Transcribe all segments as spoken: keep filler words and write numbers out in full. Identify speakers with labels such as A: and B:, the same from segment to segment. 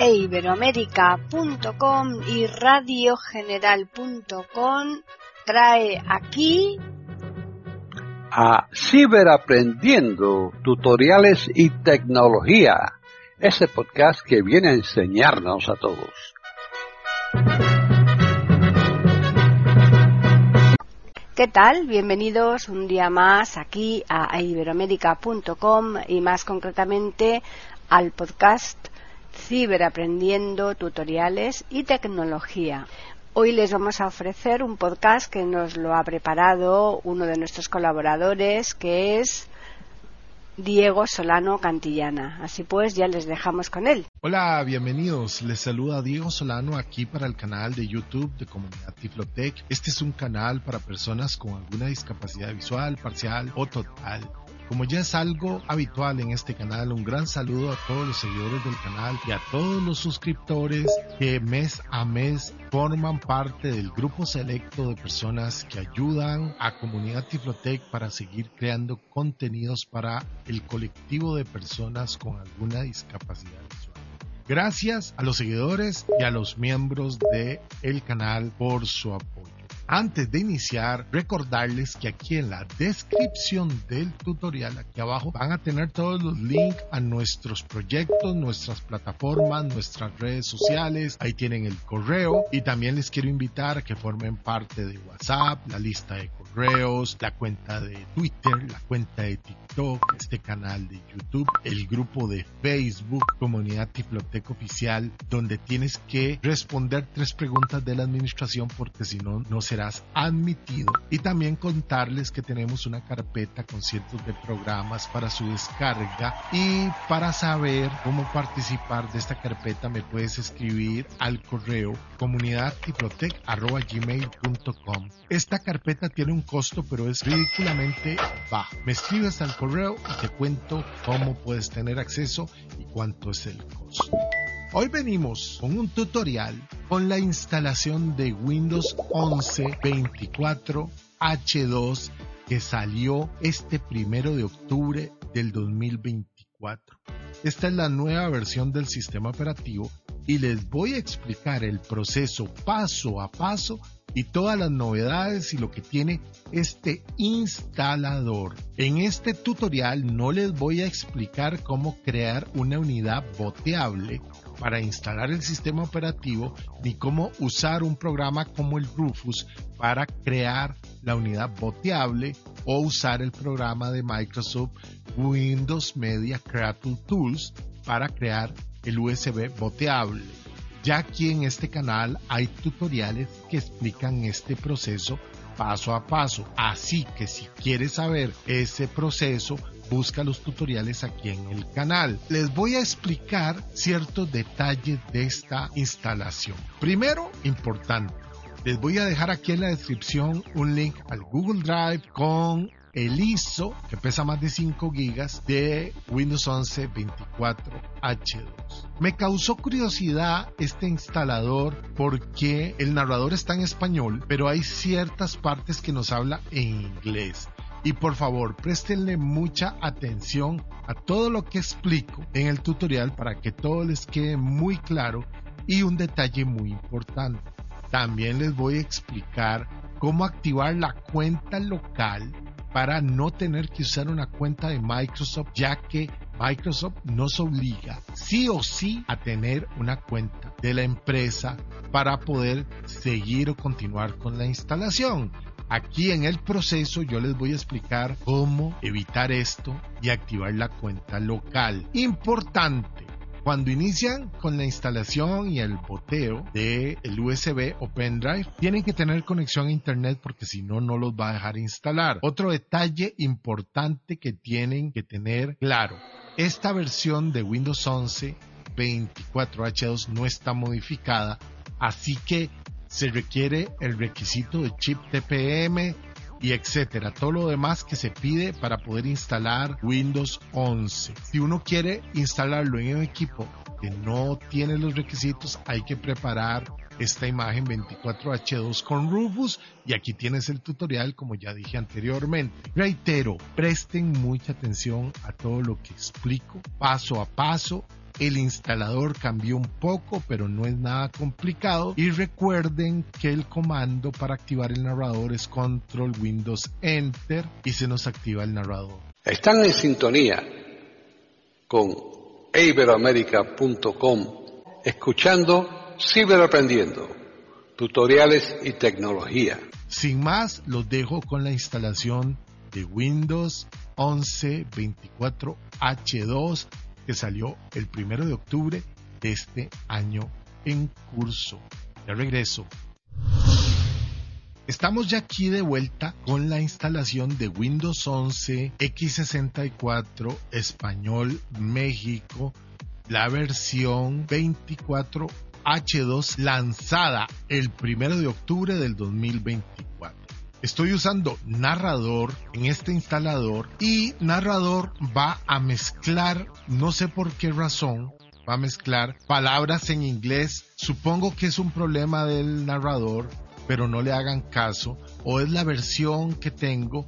A: e iberoamérica punto com y radio general punto com trae aquí
B: a Ciberaprendiendo, tutoriales y tecnología, ese podcast que viene a enseñarnos a todos.
A: ¿Qué tal? Bienvenidos un día más aquí a iberoamérica punto com y más concretamente al podcast Ciberaprendiendo, tutoriales y tecnología. Hoy les vamos a ofrecer un podcast que nos lo ha preparado uno de nuestros colaboradores, que es Diego Solano Cantillana. Así pues, ya les dejamos con él.
C: Hola, bienvenidos. Les saluda Diego Solano aquí para el canal de YouTube de Comunidad Tiflotec. Este es un canal para personas con alguna discapacidad visual, parcial o total. Como ya es algo habitual en este canal, un gran saludo a todos los seguidores del canal y a todos los suscriptores que mes a mes forman parte del grupo selecto de personas que ayudan a Comunidad Tiflotec para seguir creando contenidos para el colectivo de personas con alguna discapacidad visual. Gracias a los seguidores y a los miembros del canal por su apoyo. Antes de iniciar, recordarles que aquí en la descripción del tutorial, aquí abajo, van a tener todos los links a nuestros proyectos, nuestras plataformas, nuestras redes sociales. Ahí tienen el correo y también les quiero invitar a que formen parte de WhatsApp, la lista de correos, la cuenta de Twitter, la cuenta de TikTok, este canal de YouTube, el grupo de Facebook, Comunidad Tiflotec Oficial, donde tienes que responder tres preguntas de la administración porque si no, no serás admitido. Y también contarles que tenemos una carpeta con cientos de programas para su descarga, y para saber cómo participar de esta carpeta me puedes escribir al correo comunidad tiflotec arroba gmail punto com. Esta carpeta tiene un costo, pero es ridículamente bajo. Me escribes al correo y te cuento cómo puedes tener acceso y cuánto es el costo. Hoy venimos con un tutorial con la instalación de Windows once veinticuatro H dos que salió este primero de octubre del dos mil veinticuatro. Esta es la nueva versión del sistema operativo y les voy a explicar el proceso paso a paso y todas las novedades y lo que tiene este instalador. En este tutorial no les voy a explicar cómo crear una unidad boteable para instalar el sistema operativo, ni cómo usar un programa como el Rufus para crear la unidad boteable o usar el programa de Microsoft Windows Media Creator Tools para crear el U S B boteable. Ya aquí en este canal hay tutoriales que explican este proceso paso a paso, así que si quieres saber ese proceso, busca los tutoriales aquí en el canal. Les voy a explicar ciertos detalles de esta instalación. Primero, importante, les voy a dejar aquí en la descripción un link al Google Drive con el I S O, que pesa más de cinco gigas, de Windows once veinticuatro H dos. Me causó curiosidad este instalador porque el narrador está en español, pero hay ciertas partes que nos habla en inglés. Y por favor, préstenle mucha atención a todo lo que explico en el tutorial para que todo les quede muy claro. Y un detalle muy importante, también les voy a explicar cómo activar la cuenta local para no tener que usar una cuenta de Microsoft, ya que Microsoft nos obliga sí o sí a tener una cuenta de la empresa para poder seguir o continuar con la instalación. Aquí en el proceso yo les voy a explicar cómo evitar esto y activar la cuenta local. Importante, cuando inician con la instalación y el boteo del U S B o pendrive, tienen que tener conexión a internet porque si no, no los va a dejar instalar. Otro detalle importante que tienen que tener claro, esta versión de Windows once veinticuatro H dos no está modificada, así que se requiere el requisito de chip T P M y etcétera, todo lo demás que se pide para poder instalar Windows once. Si uno quiere instalarlo en un equipo que no tiene los requisitos, hay que preparar esta imagen veinticuatro H dos con Rufus, y aquí tienes el tutorial como ya dije anteriormente. Reitero, presten mucha atención a todo lo que explico paso a paso el instalador cambió un poco, pero no es nada complicado. Y recuerden que el comando para activar el narrador es Control Windows Enter y se nos activa el narrador.
B: Están en sintonía con iberoamerica punto com, escuchando Ciberaprendiendo, tutoriales y tecnología.
C: Sin más, los dejo con la instalación de Windows once veinticuatro H dos que salió el primero de octubre de este año en curso. Ya regreso. Estamos ya aquí de vuelta con la instalación de Windows once equis sesenta y cuatro Español México, la versión veinticuatro H dos lanzada el primero de octubre del dos mil veinticuatro. Estoy usando narrador en este instalador y narrador va a mezclar, no sé por qué razón, va a mezclar palabras en inglés. Supongo que es un problema del narrador, pero no le hagan caso, o es la versión que tengo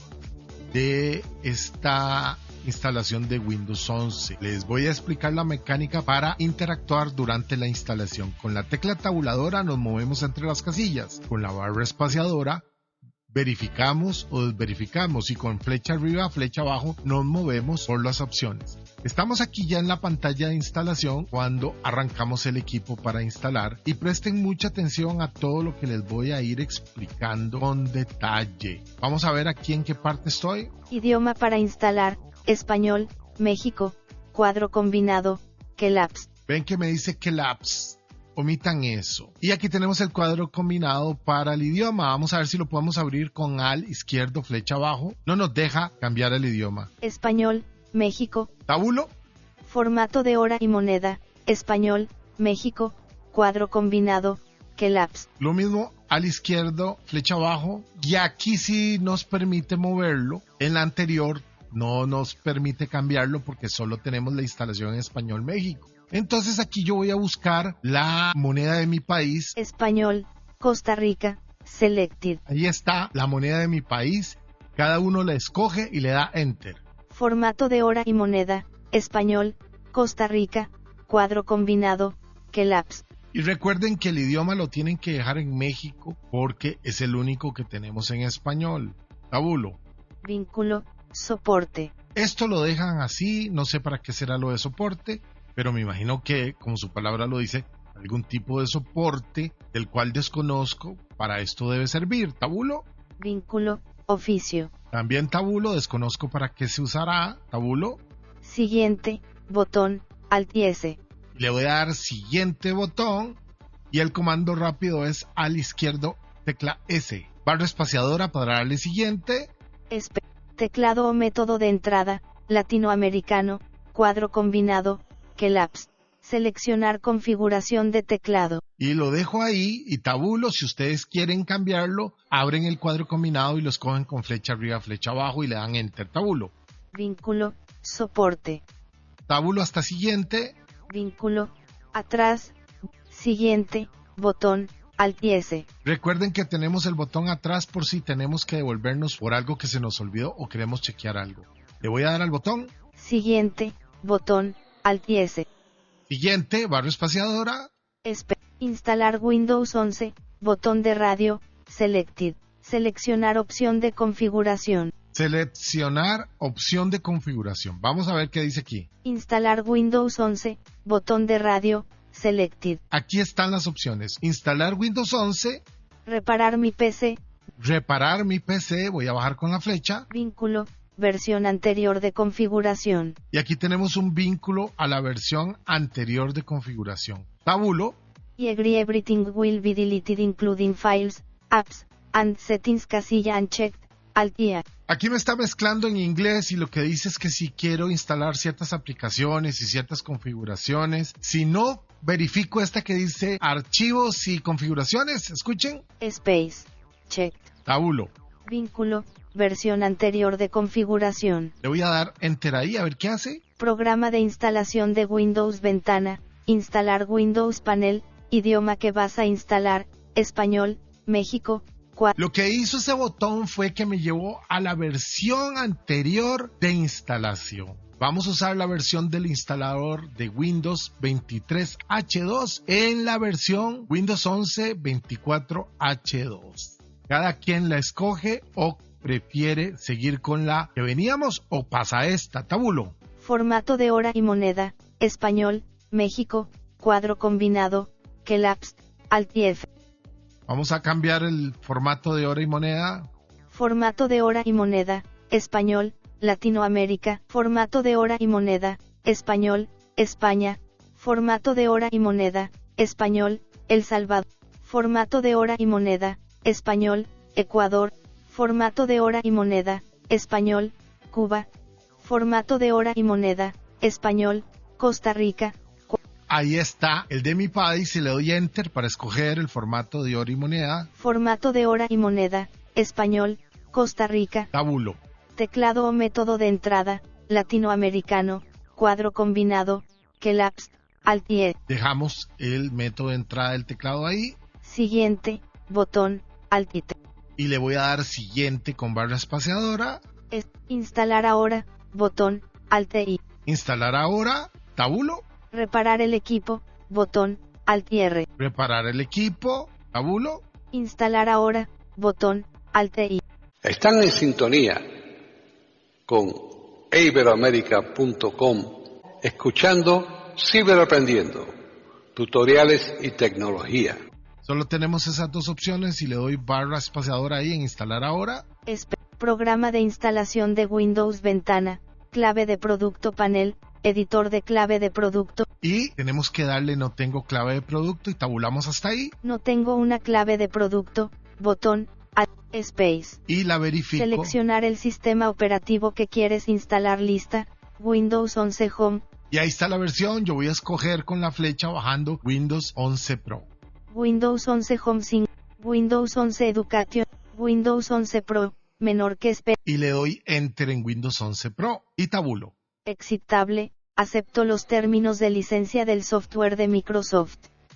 C: de esta instalación de Windows once. Les voy a explicar la mecánica para interactuar durante la instalación. Con la tecla tabuladora nos movemos entre las casillas, con la barra espaciadora verificamos o desverificamos y con flecha arriba, flecha abajo nos movemos por las opciones. Estamos aquí ya en la pantalla de instalación cuando arrancamos el equipo para instalar y presten mucha atención a todo lo que les voy a ir explicando con detalle. Vamos a ver aquí en qué parte estoy.
D: Idioma para instalar, español, México, cuadro combinado, Kelabs.
C: Ven que me dice Kelabs. Omitan eso. Y aquí tenemos el cuadro combinado para el idioma. Vamos a ver si lo podemos abrir con al izquierdo, flecha abajo. No nos deja cambiar el idioma.
D: Español, México.
C: Tabulo.
D: Formato de hora y moneda, español, México, cuadro combinado, Kelabs.
C: Lo mismo al izquierdo, flecha abajo. Y aquí sí nos permite moverlo. En la anterior no nos permite cambiarlo porque solo tenemos la instalación en español México. Entonces aquí yo voy a buscar la moneda de mi país.
D: Español, Costa Rica, selected.
C: Ahí está la moneda de mi país. Cada uno la escoge y le da enter.
D: Formato de hora y moneda, español, Costa Rica, cuadro combinado, Kelabs.
C: Y recuerden que el idioma lo tienen que dejar en México porque es el único que tenemos en español. Tabulo.
D: Vínculo, soporte.
C: Esto lo dejan así, no sé para qué será lo de soporte, pero me imagino que, como su palabra lo dice, algún tipo de soporte del cual desconozco, para esto debe servir. Tabulo.
D: Vínculo, oficio.
C: También tabulo, desconozco para qué se usará. Tabulo.
D: Siguiente, botón, Alt y S.
C: Le voy a dar siguiente botón y el comando rápido es al izquierdo, tecla S. Barra espaciadora para darle siguiente.
D: Espe teclado o método de entrada, latinoamericano, cuadro combinado, Kelabs. Seleccionar configuración de teclado.
C: Y lo dejo ahí y tabulo. Si ustedes quieren cambiarlo, abren el cuadro combinado y lo escogen con flecha arriba, flecha abajo y le dan enter. Tabulo.
D: Vínculo, soporte.
C: Tabulo hasta siguiente.
D: Vínculo, atrás, siguiente, botón, Alt y S.
C: Recuerden que tenemos el botón atrás por si tenemos que devolvernos por algo que se nos olvidó o queremos chequear algo. Le voy a dar al botón.
D: Siguiente, botón, Alt y S.
C: Siguiente, barra espaciadora.
D: Espe instalar Windows once, botón de radio, selected. Seleccionar opción de configuración.
C: Seleccionar opción de configuración. Vamos a ver qué dice aquí.
D: Instalar Windows once, botón de radio, selected.
C: Aquí están las opciones. Instalar Windows once.
D: Reparar mi P C.
C: Reparar mi P C. Voy a bajar con la flecha.
D: Vínculo. Versión anterior de configuración.
C: Y aquí tenemos un vínculo a la versión anterior de configuración. Tabulo.
D: Y agree everything will be deleted including files, apps, and settings casilla unchecked, alt y A.
C: Aquí me está mezclando en inglés y lo que dice es que si quiero instalar ciertas aplicaciones y ciertas configuraciones, si no verifico esta que dice archivos y configuraciones, escuchen.
D: Space. Checked.
C: Tabulo.
D: Vínculo. Versión anterior de configuración.
C: Le voy a dar enter ahí a ver qué hace.
D: Programa de instalación de Windows ventana. Instalar Windows panel. Idioma que vas a instalar. Español. México.
C: Lo que hizo ese botón fue que me llevó a la versión anterior de instalación. Vamos a usar la versión del instalador de Windows veintitrés H dos en la versión Windows once veinticuatro H dos. Cada quien la escoge o prefiere seguir con la que veníamos o pasa esta. Tabulo.
D: Formato de hora y moneda, español, México, cuadro combinado, Kelapse, Alt y F.
C: Vamos a cambiar el formato de hora y moneda.
D: Formato de hora y moneda, español, Latinoamérica, formato de hora y moneda, español, España, formato de hora y moneda, español, El Salvador, formato de hora y moneda, español, Ecuador, formato de hora y moneda, español, Cuba, formato de hora y moneda, español, Costa Rica.
C: Ahí está el de mi país y le doy Enter para escoger el formato de hora y moneda.
D: Formato de hora y moneda, español, Costa Rica.
C: Tabulo.
D: Teclado o método de entrada, latinoamericano, cuadro combinado, Kelapse, Alt y E.
C: Dejamos el método de entrada del teclado ahí.
D: Siguiente, botón, Alt y T.
C: Y le voy a dar siguiente con barra espaciadora.
D: Es, instalar ahora, botón, Alt y I.
C: Instalar ahora, tabulo.
D: Reparar el equipo, botón, Alt y R.
C: Reparar el equipo, tabulo.
D: Instalar ahora, botón, Alt y I.
B: Están en sintonía con iberoamerica punto com, escuchando Ciberaprendiendo, tutoriales y tecnología.
C: Solo tenemos esas dos opciones y le doy barra espaciadora ahí en instalar ahora.
D: Espe- programa de instalación de Windows ventana, clave de producto panel, editor de clave de producto.
C: Y tenemos que darle no tengo clave de producto y tabulamos hasta ahí.
D: No tengo una clave de producto, botón, Alt, Space.
C: Y la verifico.
D: Seleccionar el sistema operativo que quieres instalar lista, Windows once Home.
C: Y ahí está la versión, yo voy a escoger con la flecha bajando Windows once Pro.
D: Windows once Home Sync, Windows once Education, Windows once Pro, menor que Space.
C: Y le doy Enter en Windows once Pro y tabulo.
D: Exitable, acepto los términos de licencia del software de Microsoft.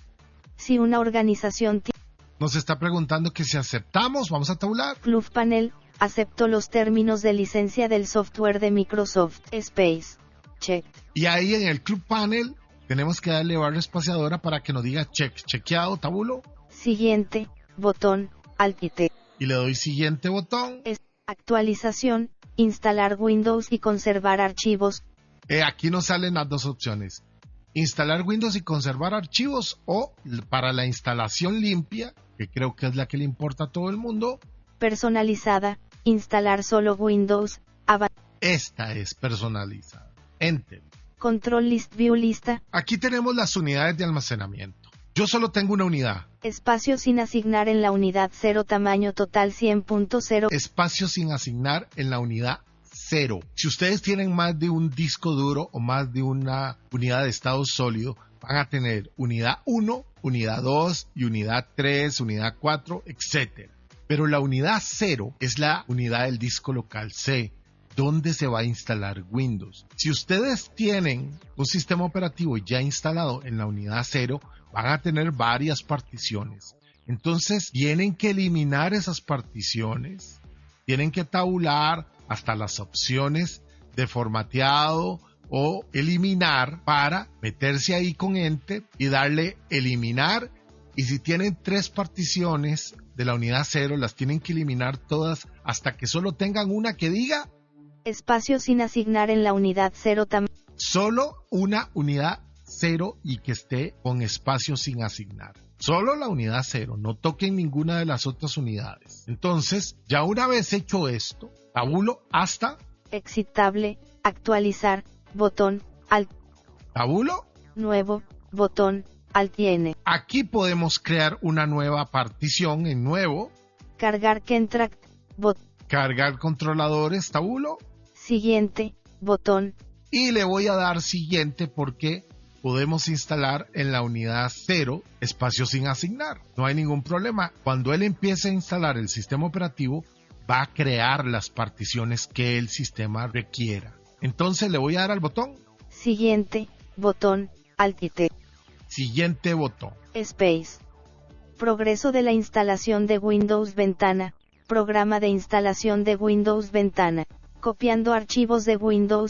D: Si una organización tiene
C: Nos está preguntando que si aceptamos, vamos a tabular.
D: Club Panel, acepto los términos de licencia del software de Microsoft. Space. Check.
C: Y ahí en el Club Panel tenemos que darle barra espaciadora para que nos diga check, chequeado, tabulo.
D: Siguiente, botón, Alt y T.
C: Y le doy siguiente botón.
D: Es, actualización, instalar Windows y conservar archivos.
C: Eh, aquí nos salen las dos opciones. Instalar Windows y conservar archivos o para la instalación limpia, que creo que es la que le importa a todo el mundo.
D: Personalizada, instalar solo Windows. Ava-
C: Esta es personalizada. Enter.
D: Control List View Lista.
C: Aquí tenemos las unidades de almacenamiento. Yo solo tengo una unidad.
D: Espacio sin asignar en la unidad cero. Tamaño total cien punto cero.
C: Espacio sin asignar en la unidad cero. Si ustedes tienen más de un disco duro o más de una unidad de estado sólido, van a tener unidad uno, unidad dos y unidad tres, unidad cuatro, etcétera. Pero la unidad cero es la unidad del disco local C, donde se va a instalar Windows. Si ustedes tienen un sistema operativo ya instalado en la unidad cero, van a tener varias particiones. Entonces tienen que eliminar esas particiones, tienen que tabular hasta las opciones de formateado o eliminar para meterse ahí con Enter y darle eliminar. Y si tienen tres particiones de la unidad cero, las tienen que eliminar todas hasta que solo tengan una que diga
D: espacio sin asignar en la unidad cero. Tam-
C: solo una unidad cero y que esté con espacio sin asignar. Solo la unidad cero, no toquen ninguna de las otras unidades. Entonces, ya una vez hecho esto, tabulo hasta
D: Exitable, actualizar, botón, Alt,
C: tabulo.
D: nuevo, botón, Alt y N.
C: Aquí podemos crear una nueva partición en nuevo,
D: Cargar Kentract, bot,
C: cargar controladores, tabulo.
D: siguiente, botón,
C: Y le voy a dar siguiente porque podemos instalar en la unidad cero espacio sin asignar. No hay ningún problema. Cuando él empiece a instalar el sistema operativo, va a crear las particiones que el sistema requiera. Entonces le voy a dar al botón.
D: siguiente, botón, Alt y T.
C: Siguiente botón.
D: Space. Progreso de la instalación de Windows Ventana. Programa de instalación de Windows Ventana. Copiando archivos de Windows,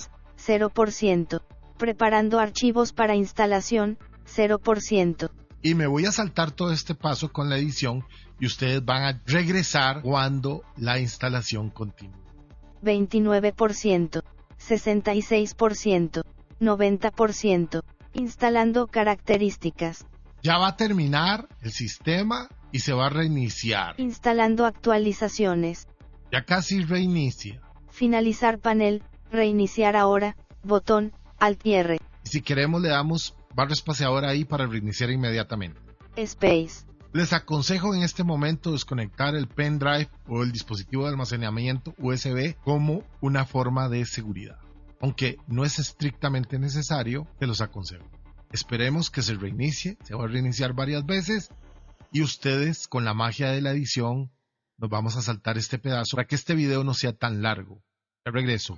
D: cero por ciento. Preparando archivos para instalación, cero por ciento.
C: Y me voy a saltar todo este paso con la edición y ustedes van a regresar cuando la instalación continúe.
D: veintinueve por ciento, sesenta y seis por ciento, noventa por ciento. Instalando características.
C: Ya va a terminar el sistema y se va a reiniciar.
D: Instalando actualizaciones.
C: Ya casi reinicia.
D: Finalizar panel, reiniciar ahora, botón, Alt y R.
C: Y si queremos le damos barra espaciadora ahí para reiniciar inmediatamente.
D: Space.
C: Les aconsejo en este momento desconectar el pendrive o el dispositivo de almacenamiento U S B como una forma de seguridad. Aunque no es estrictamente necesario, te los aconsejo. Esperemos que se reinicie, se va a reiniciar varias veces y ustedes con la magia de la edición nos vamos a saltar este pedazo para que este video no sea tan largo. Ya regreso.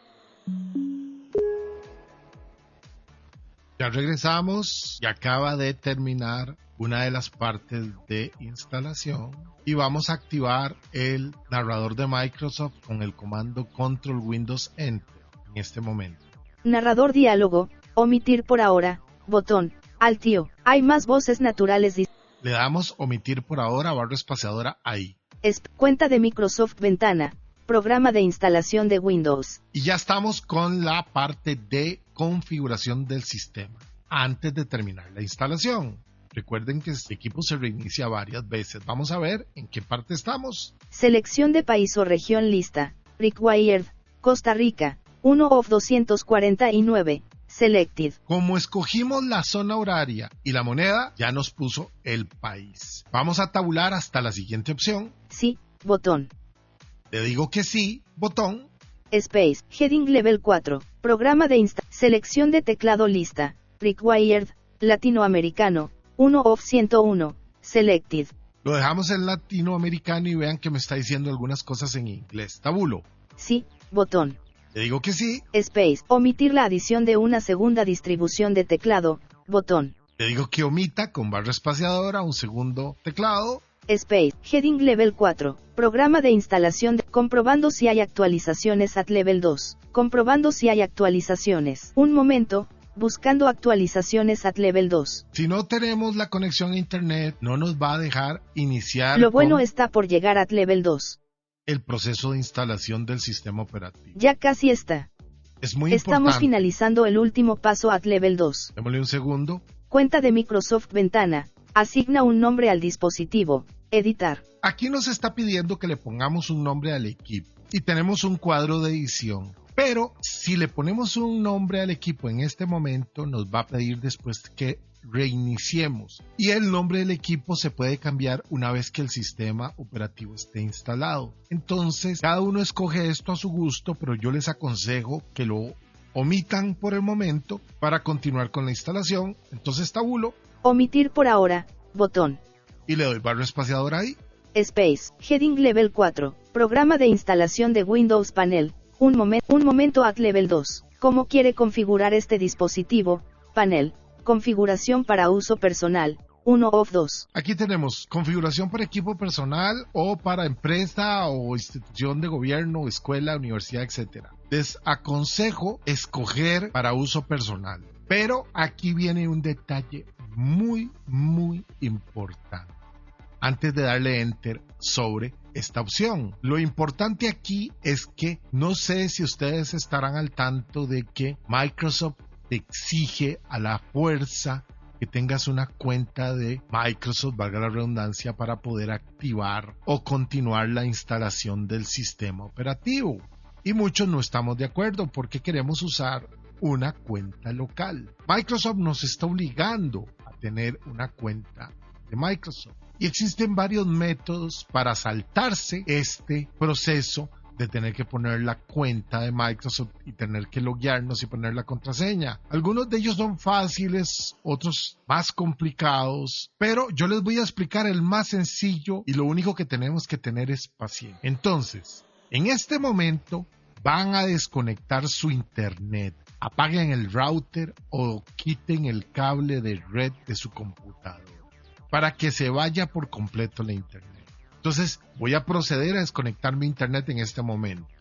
C: Ya regresamos y acaba de terminar una de las partes de instalación y vamos a activar el narrador de Microsoft con el comando Control Windows Enter en este momento.
D: Narrador diálogo, omitir por ahora, botón, Alt y O. Hay más voces naturales.
C: Le damos omitir por ahora, barra espaciadora ahí.
D: Es cuenta de Microsoft ventana, programa de instalación de Windows.
C: Y ya estamos con la parte de configuración del sistema antes de terminar la instalación. Recuerden que este equipo se reinicia varias veces. Vamos a ver en qué parte estamos.
D: Selección de país o región lista. Required, Costa Rica, uno of doscientos cuarenta y nueve. Selected.
C: Como escogimos la zona horaria y la moneda, ya nos puso el país. Vamos a tabular hasta la siguiente opción.
D: Sí, botón.
C: Le digo que sí, botón.
D: Space, Heading Level cuatro, Programa de insta. Selección de teclado lista. Required, Latinoamericano, uno of ciento uno. Selected.
C: Lo dejamos en latinoamericano y vean que me está diciendo algunas cosas en inglés. Tabulo.
D: Sí, botón.
C: Le digo que sí.
D: Space, omitir la adición de una segunda distribución de teclado, botón.
C: Le digo que omita con barra espaciadora un segundo teclado.
D: Space, Heading Level cuatro, Programa de instalación de... Comprobando si hay actualizaciones at Level dos. Comprobando si hay actualizaciones. Un momento, buscando actualizaciones at Level dos.
C: Si no tenemos la conexión a internet, no nos va a dejar iniciar.
D: Lo bueno está por llegar at Level dos.
C: El proceso de instalación del sistema operativo.
D: Ya casi está.
C: Es muy
D: Estamos
C: importante.
D: Finalizando el último paso at Level dos.
C: Démosle un segundo.
D: Cuenta de Microsoft ventana. Asigna un nombre al dispositivo. Editar.
C: Aquí nos está pidiendo que le pongamos un nombre al equipo. Y tenemos un cuadro de edición. Pero si le ponemos un nombre al equipo en este momento, nos va a pedir después que reiniciemos. Y el nombre del equipo se puede cambiar una vez que el sistema operativo esté instalado. Entonces, cada uno escoge esto a su gusto, pero yo les aconsejo que lo omitan por el momento para continuar con la instalación. Entonces tabulo.
D: Omitir por ahora, botón.
C: Y le doy barra espaciadora ahí.
D: Space, Heading Level cuatro, Programa de instalación de Windows Panel. Un, momen- un momento at Level dos. ¿Cómo quiere configurar este dispositivo? Panel. Configuración para uso personal. uno of dos.
C: Aquí tenemos configuración para equipo personal o para empresa o institución de gobierno, escuela, universidad, etcétera. Les aconsejo escoger para uso personal. Pero aquí viene un detalle muy, muy importante. Antes de darle enter sobre esta opción. Lo importante aquí es que no sé si ustedes estarán al tanto de que Microsoft te exige a la fuerza que tengas una cuenta de Microsoft, valga la redundancia, para poder activar o continuar la instalación del sistema operativo. Y muchos no estamos de acuerdo porque queremos usar una cuenta local. Microsoft nos está obligando a tener una cuenta de Microsoft. Y existen varios métodos para saltarse este proceso de tener que poner la cuenta de Microsoft y tener que loguearnos y poner la contraseña. Algunos de ellos son fáciles, otros más complicados, pero yo les voy a explicar el más sencillo y lo único que tenemos que tener es paciencia. Entonces, en este momento van a desconectar su internet. Apaguen el router o quiten el cable de red de su computador para que se vaya por completo la internet. Entonces voy a proceder a desconectar mi internet en este momento.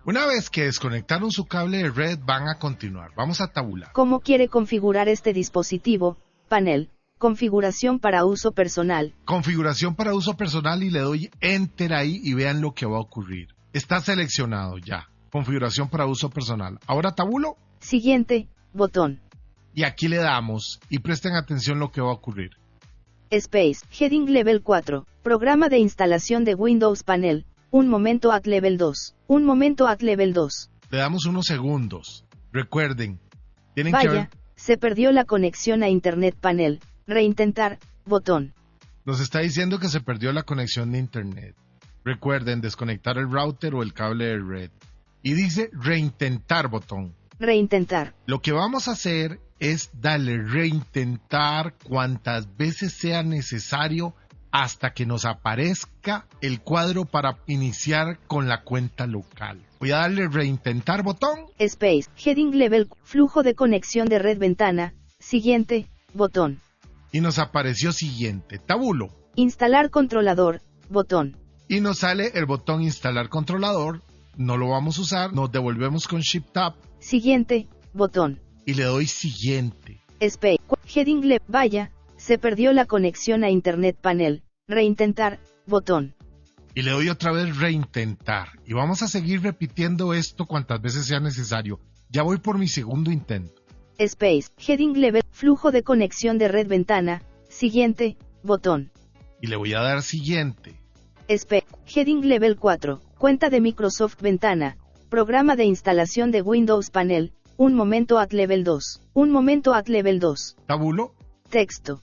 C: Una vez que desconectaron su cable de red, van a continuar. Vamos a tabular.
D: ¿Cómo quiere configurar este dispositivo? Panel. Configuración para uso personal.
C: Configuración para uso personal y le doy Enter ahí y vean lo que va a ocurrir. Está seleccionado ya. Configuración para uso personal. Ahora tabulo.
D: Siguiente, botón.
C: Y aquí le damos y presten atención lo que va a ocurrir.
D: Space, Heading Level cuatro. Programa de instalación de Windows Panel. Un momento at Level dos. Un momento at Level dos.
C: Le damos unos segundos. Recuerden, tienen
D: Vaya,
C: que ver...
D: se perdió la conexión a Internet Panel. Reintentar, botón.
C: Nos está diciendo que se perdió la conexión de Internet. Recuerden desconectar el router o el cable de red. Y dice reintentar botón.
D: Reintentar.
C: Lo que vamos a hacer es darle reintentar cuantas veces sea necesario hasta que nos aparezca el cuadro para iniciar con la cuenta local. Voy a darle reintentar botón.
D: Space, Heading Level, flujo de conexión de red ventana. Siguiente, botón.
C: Y nos apareció siguiente, tabulo.
D: Instalar controlador, botón.
C: Y nos sale el botón instalar controlador. No lo vamos a usar, nos devolvemos con Shift Tab.
D: Siguiente, botón.
C: Y le doy siguiente.
D: Space, Heading Level, vaya, se perdió la conexión a Internet Panel. Reintentar, botón.
C: Y le doy otra vez reintentar. Y vamos a seguir repitiendo esto cuantas veces sea necesario. Ya voy por mi segundo intento.
D: Space, Heading Level, flujo de conexión de red ventana. Siguiente, botón.
C: Y le voy a dar siguiente.
D: Space, Heading Level cuatro, cuenta de Microsoft ventana. Programa de instalación de Windows Panel. Un momento at Level dos. Un momento at Level dos.
C: Tabulo.
D: Texto.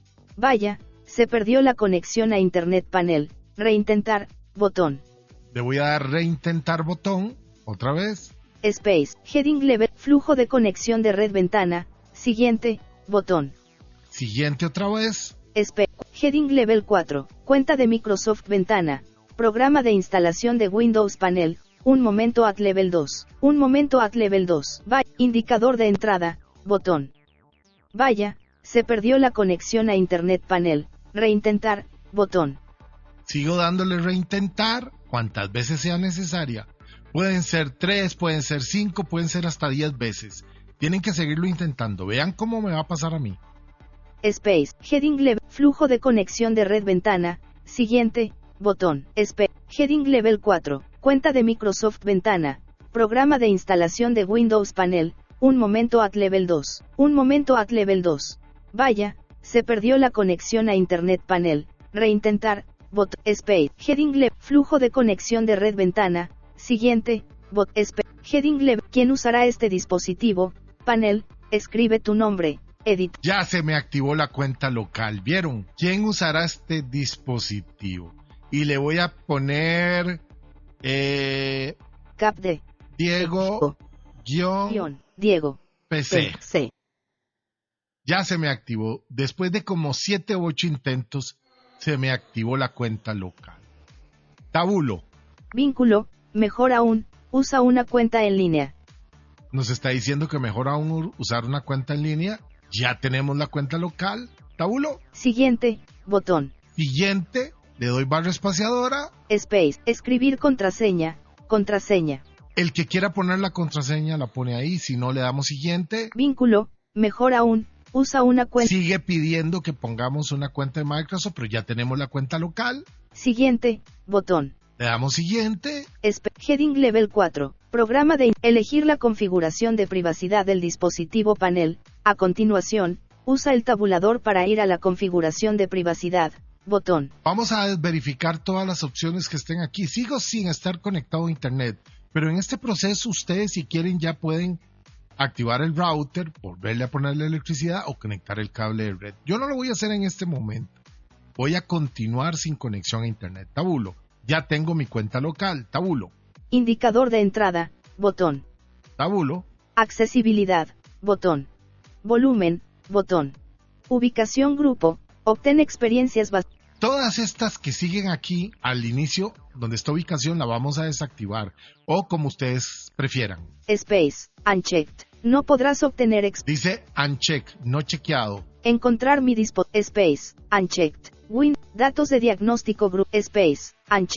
D: Vaya, se perdió la conexión a Internet Panel. Reintentar, botón.
C: Le voy a dar reintentar botón. Otra vez.
D: Space, Heading Level, flujo de conexión de red ventana. Siguiente, botón.
C: Siguiente otra vez.
D: Space, Heading Level cuatro, cuenta de Microsoft ventana. Programa de instalación de Windows Panel. Un momento at Level dos. Un momento at Level dos. Vaya, indicador de entrada, botón. Vaya, se perdió la conexión a Internet Panel. Reintentar, botón.
C: Sigo dándole reintentar cuantas veces sea necesaria. Pueden ser tres, pueden ser cinco, pueden ser hasta diez veces. Tienen que seguirlo intentando. Vean cómo me va a pasar a mí.
D: Space, Heading Level, flujo de conexión de red ventana. Siguiente, botón. Space, Heading Level cuatro, cuenta de Microsoft ventana. Programa de instalación de Windows Panel. Un momento at Level dos. Un momento at Level dos. Vaya, se perdió la conexión a Internet Panel. Reintentar, botón. Space, Heading Level, flujo de conexión de red ventana. Siguiente, bot. Space, Heading Level, ¿quién usará este dispositivo? Panel, escribe tu nombre. Edit.
C: Ya se me activó la cuenta local. ¿Vieron? ¿Quién usará este dispositivo? Y le voy a poner eh,
D: Cap de
C: Diego guión,
D: guión Diego
C: P C.
D: P C.
C: Ya se me activó. Después de como siete u ocho intentos, se me activó la cuenta local. Tabulo.
D: Vínculo, mejor aún, usa una cuenta en línea.
C: Nos está diciendo que mejor aún usar una cuenta en línea. Ya tenemos la cuenta local. Tabulo.
D: Siguiente, botón.
C: Siguiente. Le doy barra espaciadora.
D: Space, escribir contraseña, contraseña.
C: El que quiera poner la contraseña la pone ahí. Si no, le damos siguiente.
D: Vínculo, mejor aún, usa una cuenta.
C: Sigue pidiendo que pongamos una cuenta de Microsoft, pero ya tenemos la cuenta local.
D: Siguiente, botón.
C: Le damos siguiente.
D: Sp Heading Level cuatro. Programa de elegir la configuración de privacidad del dispositivo panel. A continuación, usa el tabulador para ir a la configuración de privacidad. Botón.
C: Vamos a verificar todas las opciones que estén aquí. Sigo sin estar conectado a Internet, pero en este proceso ustedes, si quieren, ya pueden activar el router, volverle a ponerle electricidad o conectar el cable de red. Yo no lo voy a hacer en este momento. Voy a continuar sin conexión a Internet. Tabulo. Ya tengo mi cuenta local. Tabulo.
D: Indicador de entrada. Botón.
C: Tabulo.
D: Accesibilidad. Botón. Volumen. Botón. Ubicación grupo. Obtén experiencias básicas.
C: Todas estas que siguen aquí al inicio, donde está ubicación, la vamos a desactivar. O como ustedes prefieran.
D: Space. Unchecked. No podrás obtener ex.
C: Dice unchecked, no chequeado.
D: Encontrar mi dispo. Space. Unchecked. Win. Datos de diagnóstico group. Space. Unchecked.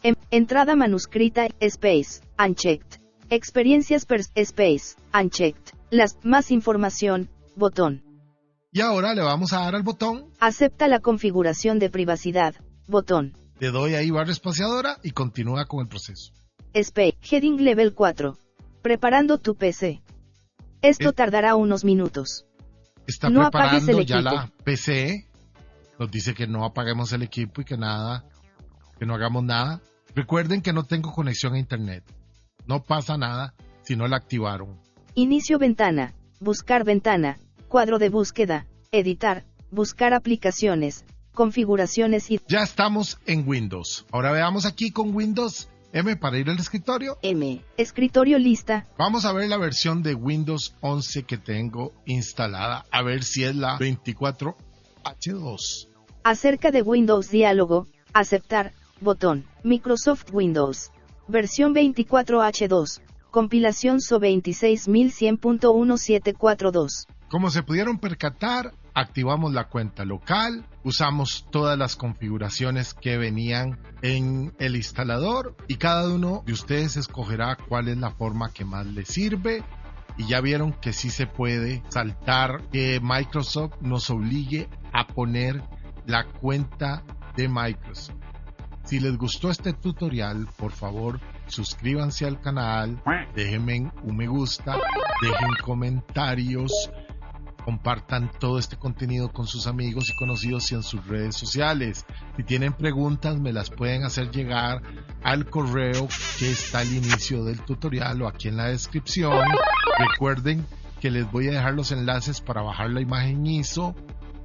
D: Em, entrada manuscrita, space, unchecked. Experiencias per space, unchecked. Las, más información, botón.
C: Y ahora le vamos a dar al botón.
D: Acepta la configuración de privacidad, botón.
C: Le doy ahí barra espaciadora y continúa con el proceso.
D: Space, heading level cuatro. Preparando tu P C. Esto
C: Eh,
D: tardará unos minutos.
C: Está
D: No apagues
C: preparando
D: el
C: ya
D: equipo.
C: la P C. Nos dice que no apaguemos el equipo y que nada, que no hagamos nada. Recuerden que no tengo conexión a internet. No pasa nada si no la activaron.
D: Inicio ventana, buscar ventana, cuadro de búsqueda, editar, buscar aplicaciones, configuraciones y
C: Ya estamos en Windows. Ahora veamos aquí con Windows M para ir al escritorio.
D: M. Escritorio lista,
C: Vamos a ver la versión de Windows once que tengo instalada. A ver si es la veinticuatro H dos.
D: acerca de Windows diálogo, aceptar, botón, Microsoft Windows. Versión veinticuatro H dos, compilación S O veintiséis mil cien punto diecisiete cuarenta y dos.
C: Como se pudieron percatar, activamos la cuenta local, usamos todas las configuraciones que venían en el instalador y cada uno de ustedes escogerá cuál es la forma que más les sirve. Y ya vieron que sí se puede saltar que Microsoft nos obligue a poner la cuenta de Microsoft. Si les gustó este tutorial, por favor, suscríbanse al canal, déjenme un me gusta, dejen comentarios, compartan todo este contenido con sus amigos y conocidos y en sus redes sociales. Si tienen preguntas, me las pueden hacer llegar al correo que está al inicio del tutorial o aquí en la descripción. Recuerden que les voy a dejar los enlaces para bajar la imagen I S O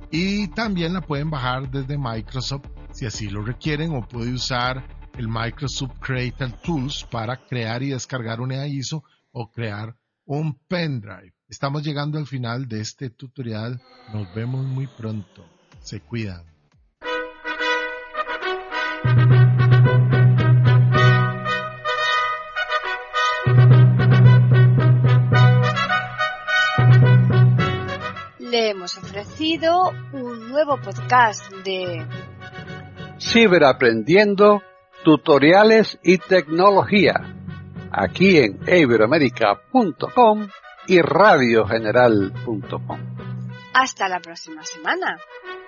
C: y también la pueden bajar desde Microsoft si así lo requieren, o puede usar el Microsoft Creator Tools para crear y descargar una I S O o crear un pendrive. Estamos llegando al final de este tutorial. Nos vemos muy pronto. Se cuidan.
A: Le hemos ofrecido un nuevo podcast de
B: Ciberaprendiendo, tutoriales y tecnología, aquí en iberoamerica punto com y radio general punto com.
A: Hasta la próxima semana.